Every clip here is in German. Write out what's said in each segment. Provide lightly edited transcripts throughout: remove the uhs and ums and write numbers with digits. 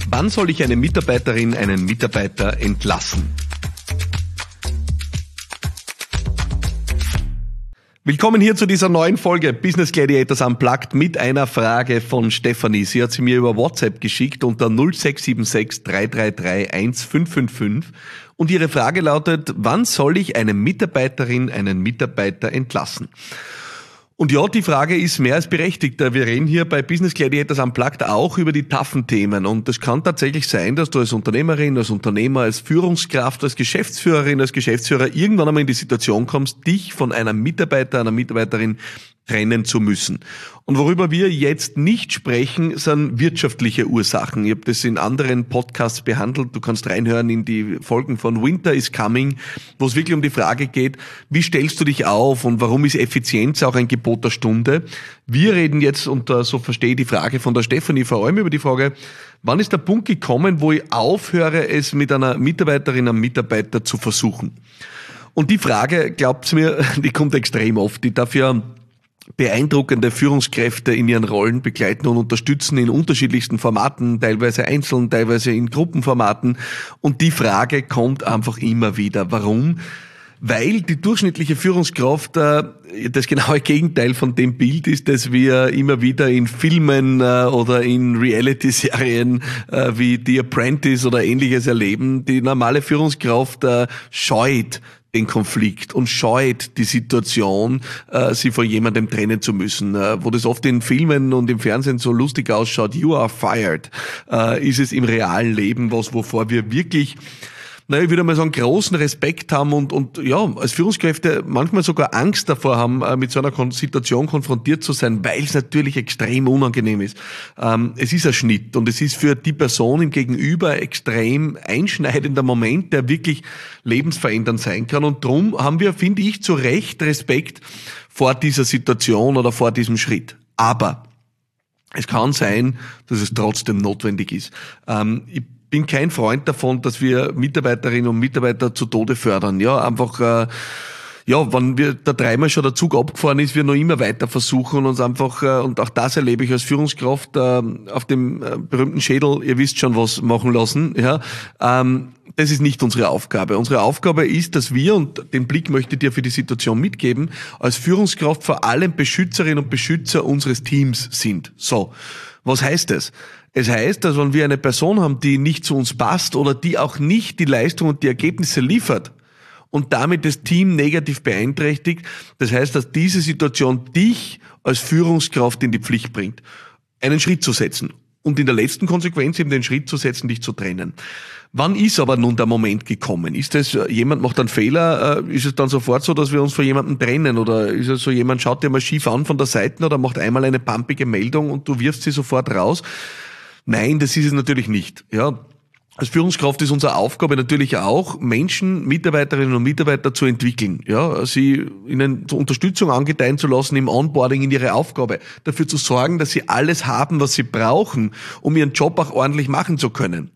Wann soll ich eine Mitarbeiterin, einen Mitarbeiter entlassen? Willkommen hier zu dieser neuen Folge Business Gladiators Unplugged mit einer Frage von Stefanie. Sie hat sie mir über WhatsApp geschickt unter 0676 333 1555 und ihre Frage lautet: Wann soll ich eine Mitarbeiterin, einen Mitarbeiter entlassen? Und ja, die Frage ist mehr als berechtigt. Wir reden hier bei Business Gladiators Unplugged auch über die taffen Themen. Und es kann tatsächlich sein, dass du als Unternehmerin, als Unternehmer, als Führungskraft, als Geschäftsführerin, als Geschäftsführer irgendwann einmal in die Situation kommst, dich von einem Mitarbeiter, einer Mitarbeiterin trennen zu müssen. Und worüber wir jetzt nicht sprechen, sind wirtschaftliche Ursachen. Ich habe das in anderen Podcasts behandelt. Du kannst reinhören in die Folgen von Winter is Coming, wo es wirklich um die Frage geht, wie stellst du dich auf und warum ist Effizienz auch ein Gebot der Stunde. Wir reden jetzt, und so verstehe ich die Frage von der Stefanie, vor allem über die Frage, wann ist der Punkt gekommen, wo ich aufhöre, es mit einer Mitarbeiterin, einem Mitarbeiter zu versuchen. Und die Frage, glaubt's mir, die kommt extrem oft. Ich darf ja beeindruckende Führungskräfte in ihren Rollen begleiten und unterstützen in unterschiedlichsten Formaten, teilweise einzeln, teilweise in Gruppenformaten. Und die Frage kommt einfach immer wieder. Warum? Weil die durchschnittliche Führungskraft das genaue Gegenteil von dem Bild ist, das wir immer wieder in Filmen oder in Reality-Serien wie The Apprentice oder Ähnliches erleben. Die normale Führungskraft scheut den Konflikt und scheut die Situation, sie von jemandem trennen zu müssen. Wo das oft in Filmen und im Fernsehen so lustig ausschaut, you are fired, ist es im realen Leben was, wovor wir wirklich, ich würde mal sagen, großen Respekt haben und ja, als Führungskräfte manchmal sogar Angst davor haben, mit so einer Situation konfrontiert zu sein, weil es natürlich extrem unangenehm ist. Es ist ein Schnitt und es ist für die Person im Gegenüber extrem einschneidender Moment, der wirklich lebensverändernd sein kann. Und darum haben wir, finde ich, zu Recht Respekt vor dieser Situation oder vor diesem Schritt. Aber es kann sein, dass es trotzdem notwendig ist. Ich bin kein Freund davon, dass wir Mitarbeiterinnen und Mitarbeiter zu Tode fördern. Ja, einfach, wenn wir da dreimal schon der Zug abgefahren ist, wir noch immer weiter versuchen und uns einfach, und auch das erlebe ich als Führungskraft, auf dem berühmten Schädel, ihr wisst schon, was machen lassen. Ja, das ist nicht unsere Aufgabe. Unsere Aufgabe ist, dass wir, und den Blick möchte ich dir für die Situation mitgeben, als Führungskraft vor allem Beschützerinnen und Beschützer unseres Teams sind. So, was heißt das? Es heißt, dass wenn wir eine Person haben, die nicht zu uns passt oder die auch nicht die Leistung und die Ergebnisse liefert und damit das Team negativ beeinträchtigt, das heißt, dass diese Situation dich als Führungskraft in die Pflicht bringt, einen Schritt zu setzen und in der letzten Konsequenz eben den Schritt zu setzen, dich zu trennen. Wann ist aber nun der Moment gekommen? Ist es, jemand macht einen Fehler, ist es dann sofort so, dass wir uns von jemandem trennen? Oder ist es so, jemand schaut dir mal schief an von der Seite oder macht einmal eine pumpige Meldung und du wirfst sie sofort raus? Nein, das ist es natürlich nicht. Ja, als Führungskraft ist unsere Aufgabe natürlich auch, Menschen, Mitarbeiterinnen und Mitarbeiter zu entwickeln. Ja, sie ihnen zur Unterstützung angedeihen zu lassen im Onboarding in ihre Aufgabe, dafür zu sorgen, dass sie alles haben, was sie brauchen, um ihren Job auch ordentlich machen zu können.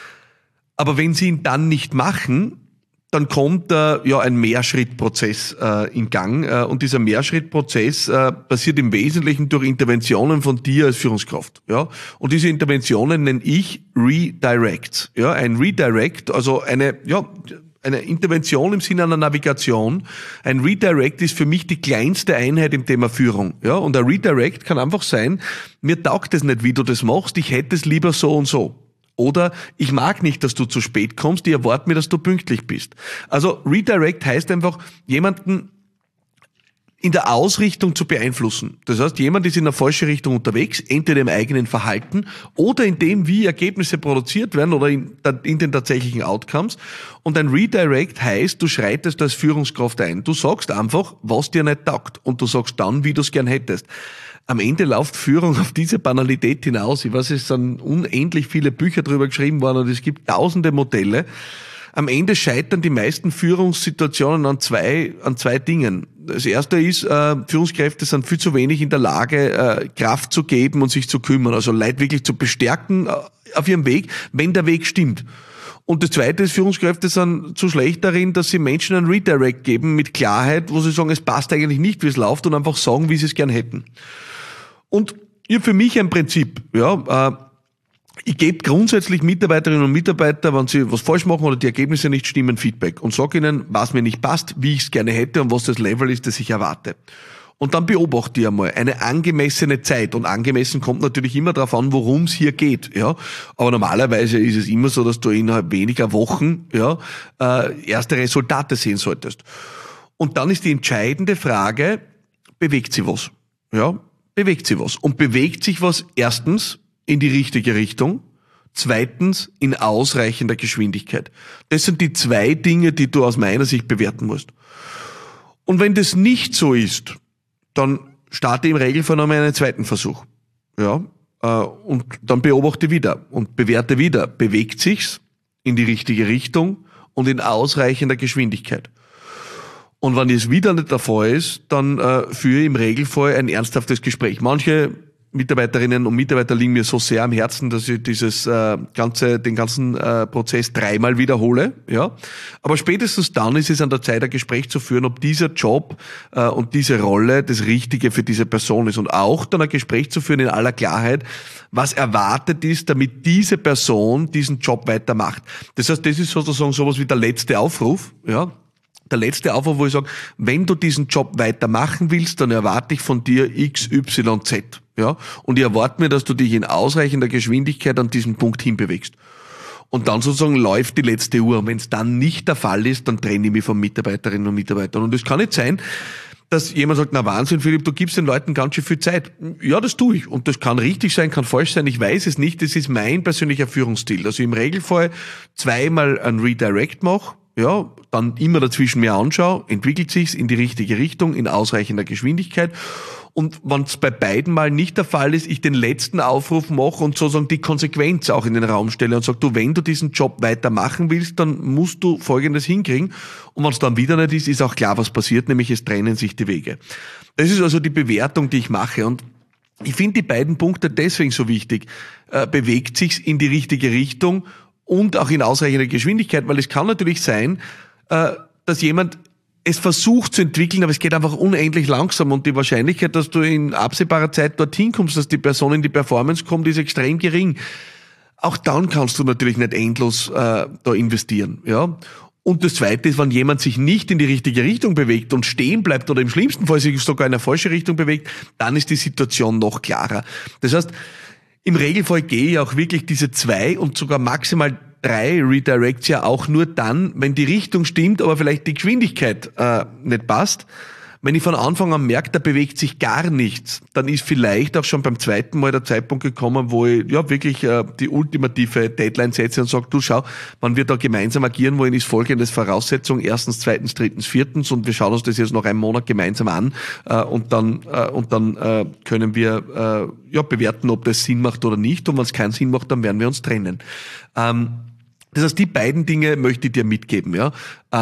Aber wenn sie ihn dann nicht machen, dann kommt ein Mehrschrittprozess in Gang. Und dieser Mehrschrittprozess passiert im Wesentlichen durch Interventionen von dir als Führungskraft. Ja? Und diese Interventionen nenne ich Redirects. Ja? Ein Redirect, also eine Intervention im Sinne einer Navigation. Ein Redirect ist für mich die kleinste Einheit im Thema Führung. Ja? Und ein Redirect kann einfach sein, mir taugt es nicht, wie du das machst, ich hätte es lieber so und so. Oder ich mag nicht, dass du zu spät kommst, ich erwarte mir, dass du pünktlich bist. Also Redirect heißt einfach, jemanden in der Ausrichtung zu beeinflussen. Das heißt, jemand ist in eine falsche Richtung unterwegs, entweder im eigenen Verhalten oder in dem, wie Ergebnisse produziert werden oder in den tatsächlichen Outcomes. Und ein Redirect heißt, du schreitest als Führungskraft ein. Du sagst einfach, was dir nicht taugt und du sagst dann, wie du es gern hättest. Am Ende läuft Führung auf diese Banalität hinaus. Ich weiß, es sind unendlich viele Bücher darüber geschrieben worden und es gibt tausende Modelle. Am Ende scheitern die meisten Führungssituationen an zwei Dingen. Das erste ist, Führungskräfte sind viel zu wenig in der Lage, Kraft zu geben und sich zu kümmern. Also Leute wirklich zu bestärken auf ihrem Weg, wenn der Weg stimmt. Und das zweite ist, Führungskräfte sind zu schlecht darin, dass sie Menschen einen Redirect geben mit Klarheit, wo sie sagen, es passt eigentlich nicht, wie es läuft und einfach sagen, wie sie es gern hätten. Und für mich ein Prinzip, Ich gebe grundsätzlich Mitarbeiterinnen und Mitarbeiter, wenn sie was falsch machen oder die Ergebnisse nicht stimmen, Feedback und sage ihnen, was mir nicht passt, wie ich es gerne hätte und was das Level ist, das ich erwarte. Und dann beobachte ich einmal eine angemessene Zeit. Und angemessen kommt natürlich immer darauf an, worum es hier geht. Ja, aber normalerweise ist es immer so, dass du innerhalb weniger Wochen erste Resultate sehen solltest. Und dann ist die entscheidende Frage, bewegt sich was? Ja, bewegt sich was? Und bewegt sich was erstens in die richtige Richtung, zweitens in ausreichender Geschwindigkeit. Das sind die zwei Dinge, die du aus meiner Sicht bewerten musst. Und wenn das nicht so ist, dann starte im Regelfall nochmal einen zweiten Versuch. Ja, und dann beobachte wieder und bewerte wieder. Bewegt sich's in die richtige Richtung und in ausreichender Geschwindigkeit. Und wenn es wieder nicht der Fall ist, dann führe ich im Regelfall ein ernsthaftes Gespräch. Manche Mitarbeiterinnen und Mitarbeiter liegen mir so sehr am Herzen, dass ich den ganzen Prozess dreimal wiederhole. Ja, aber spätestens dann ist es an der Zeit, ein Gespräch zu führen, ob dieser Job und diese Rolle das Richtige für diese Person ist und auch dann ein Gespräch zu führen in aller Klarheit, was erwartet ist, damit diese Person diesen Job weitermacht. Das heißt, das ist sozusagen sowas wie der letzte Aufruf. Ja. Der letzte Aufruf, wo ich sage, wenn du diesen Job weitermachen willst, dann erwarte ich von dir X, Y, Z. Ja? Und ich erwarte mir, dass du dich in ausreichender Geschwindigkeit an diesen Punkt hinbewegst. Und dann sozusagen läuft die letzte Uhr. Und wenn es dann nicht der Fall ist, dann trenne ich mich von Mitarbeiterinnen und Mitarbeitern. Und es kann nicht sein, dass jemand sagt, na Wahnsinn, Philipp, du gibst den Leuten ganz schön viel Zeit. Ja, das tue ich. Und das kann richtig sein, kann falsch sein. Ich weiß es nicht. Das ist mein persönlicher Führungsstil. Also im Regelfall zweimal ein Redirect mache, ja, dann immer dazwischen mir anschaue, entwickelt sich's in die richtige Richtung, in ausreichender Geschwindigkeit. Und wenn es bei beiden mal nicht der Fall ist, ich den letzten Aufruf mache und sozusagen die Konsequenz auch in den Raum stelle und sage, du, wenn du diesen Job weitermachen willst, dann musst du Folgendes hinkriegen. Und wenn es dann wieder nicht ist auch klar, was passiert, nämlich es trennen sich die Wege. Das ist also die Bewertung, die ich mache. Und ich finde die beiden Punkte deswegen so wichtig. Bewegt sich's in die richtige Richtung und auch in ausreichender Geschwindigkeit, weil es kann natürlich sein, dass jemand es versucht zu entwickeln, aber es geht einfach unendlich langsam und die Wahrscheinlichkeit, dass du in absehbarer Zeit dorthin kommst, dass die Person in die Performance kommt, ist extrem gering. Auch dann kannst du natürlich nicht endlos da investieren. Ja. Und das Zweite ist, wenn jemand sich nicht in die richtige Richtung bewegt und stehen bleibt oder im schlimmsten Fall sich sogar in eine falsche Richtung bewegt, dann ist die Situation noch klarer. Das heißt, im Regelfall gehe ich auch wirklich diese 2 und sogar maximal 3 Redirects ja auch nur dann, wenn die Richtung stimmt, aber vielleicht die Geschwindigkeit nicht passt. Wenn ich von Anfang an merke, da bewegt sich gar nichts, dann ist vielleicht auch schon beim zweiten Mal der Zeitpunkt gekommen, wo ich ja wirklich die ultimative Deadline setze und sage, du schau, wenn wir da gemeinsam agieren wollen, ist folgendes Voraussetzung, 1., 2., 3., 4. und wir schauen uns das jetzt noch einen Monat gemeinsam an und dann können wir bewerten, ob das Sinn macht oder nicht, und wenn es keinen Sinn macht, dann werden wir uns trennen. Das heißt, die beiden Dinge möchte ich dir mitgeben, ja.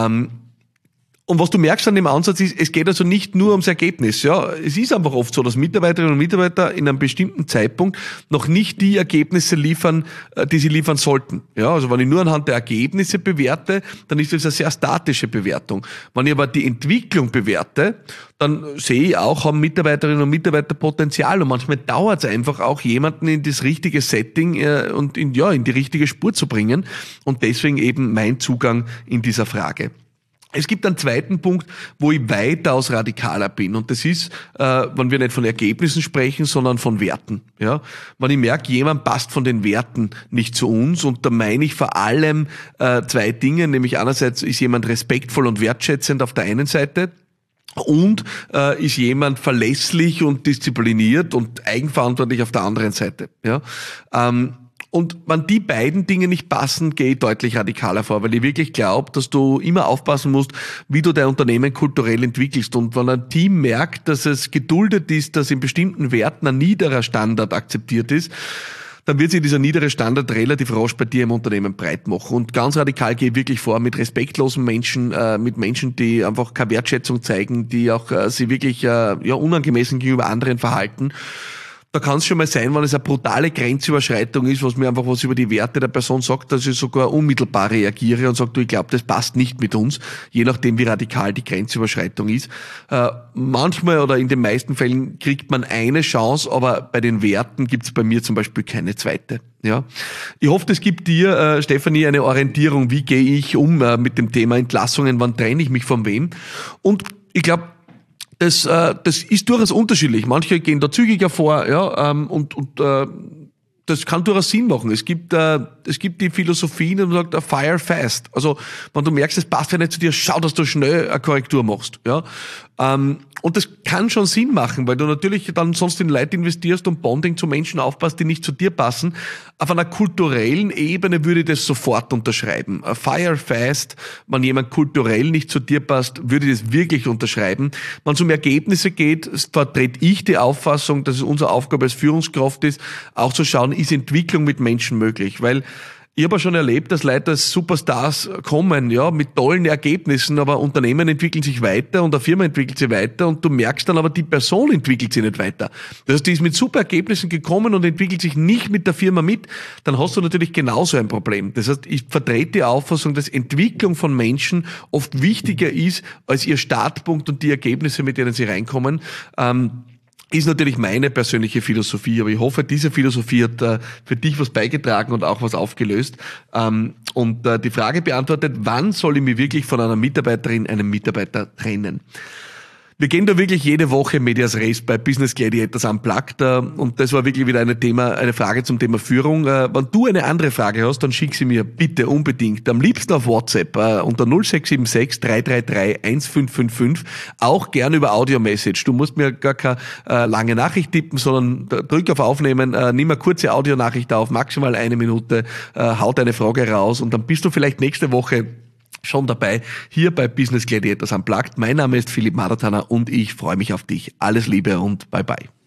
Und was du merkst an dem Ansatz ist, es geht also nicht nur ums Ergebnis. Ja, es ist einfach oft so, dass Mitarbeiterinnen und Mitarbeiter in einem bestimmten Zeitpunkt noch nicht die Ergebnisse liefern, die sie liefern sollten. Ja, also wenn ich nur anhand der Ergebnisse bewerte, dann ist das eine sehr statische Bewertung. Wenn ich aber die Entwicklung bewerte, dann sehe ich auch, haben Mitarbeiterinnen und Mitarbeiter Potenzial, und manchmal dauert es einfach auch, jemanden in das richtige Setting und in die richtige Spur zu bringen, und deswegen eben mein Zugang in dieser Frage. Es gibt einen zweiten Punkt, wo ich weitaus radikaler bin, und das ist, wenn wir nicht von Ergebnissen sprechen, sondern von Werten. Ja, wenn ich merke, jemand passt von den Werten nicht zu uns, und da meine ich vor allem 2 Dinge, nämlich einerseits ist jemand respektvoll und wertschätzend auf der einen Seite, und ist jemand verlässlich und diszipliniert und eigenverantwortlich auf der anderen Seite. Ja. Und wenn die beiden Dinge nicht passen, gehe ich deutlich radikaler vor, weil ich wirklich glaube, dass du immer aufpassen musst, wie du dein Unternehmen kulturell entwickelst. Und wenn ein Team merkt, dass es geduldet ist, dass in bestimmten Werten ein niederer Standard akzeptiert ist, dann wird sich dieser niedere Standard relativ rasch bei dir im Unternehmen breit machen. Und ganz radikal gehe ich wirklich vor mit respektlosen Menschen, mit Menschen, die einfach keine Wertschätzung zeigen, die auch sich wirklich unangemessen gegenüber anderen verhalten. Da kann es schon mal sein, wenn es eine brutale Grenzüberschreitung ist, was mir einfach was über die Werte der Person sagt, dass ich sogar unmittelbar reagiere und sage, du, ich glaube, das passt nicht mit uns, je nachdem, wie radikal die Grenzüberschreitung ist. Manchmal oder in den meisten Fällen kriegt man eine Chance, aber bei den Werten gibt es bei mir zum Beispiel keine zweite. Ja, ich hoffe, das gibt dir, Stefanie, eine Orientierung, wie gehe ich um mit dem Thema Entlassungen, wann trenne ich mich von wem. Und ich glaube, das ist durchaus unterschiedlich. Manche gehen da zügiger vor, ja, und das kann durchaus Sinn machen. Es gibt die Philosophie, die sagt, fire fast. Also, wenn du merkst, es passt ja nicht zu dir, schau, dass du schnell eine Korrektur machst, ja. Und das kann schon Sinn machen, weil du natürlich dann sonst in Leute investierst und Bonding zu Menschen aufpasst, die nicht zu dir passen. Auf einer kulturellen Ebene würde ich das sofort unterschreiben. Fire fast, wenn jemand kulturell nicht zu dir passt, würde ich das wirklich unterschreiben. Wenn es um Ergebnisse geht, vertrete ich die Auffassung, dass es unsere Aufgabe als Führungskraft ist, auch zu schauen, ist Entwicklung mit Menschen möglich, weil ich habe ja schon erlebt, dass Leute als Superstars kommen, ja, mit tollen Ergebnissen, aber Unternehmen entwickeln sich weiter und eine Firma entwickelt sich weiter und du merkst dann aber, die Person entwickelt sich nicht weiter. Das heißt, die ist mit super Ergebnissen gekommen und entwickelt sich nicht mit der Firma mit, dann hast du natürlich genauso ein Problem. Das heißt, ich vertrete die Auffassung, dass Entwicklung von Menschen oft wichtiger ist als ihr Startpunkt und die Ergebnisse, mit denen sie reinkommen. Ist natürlich meine persönliche Philosophie, aber ich hoffe, diese Philosophie hat für dich was beigetragen und auch was aufgelöst und die Frage beantwortet, wann soll ich mich wirklich von einer Mitarbeiterin, einem Mitarbeiter trennen? Wir gehen da wirklich jede Woche Medias Res bei Business Gladiators Unplugged und das war wirklich wieder eine Frage zum Thema Führung. Wenn du eine andere Frage hast, dann schick sie mir bitte unbedingt. Am liebsten auf WhatsApp unter 0676 333 1555. Auch gerne über Audio-Message. Du musst mir gar keine lange Nachricht tippen, sondern drück auf Aufnehmen, nimm eine kurze Audionachricht auf, maximal 1 Minute, hau deine Frage raus und dann bist du vielleicht nächste Woche schon dabei, hier bei Business Gladiators Unplugged. Mein Name ist Philipp Maratana und ich freue mich auf dich. Alles Liebe und bye bye.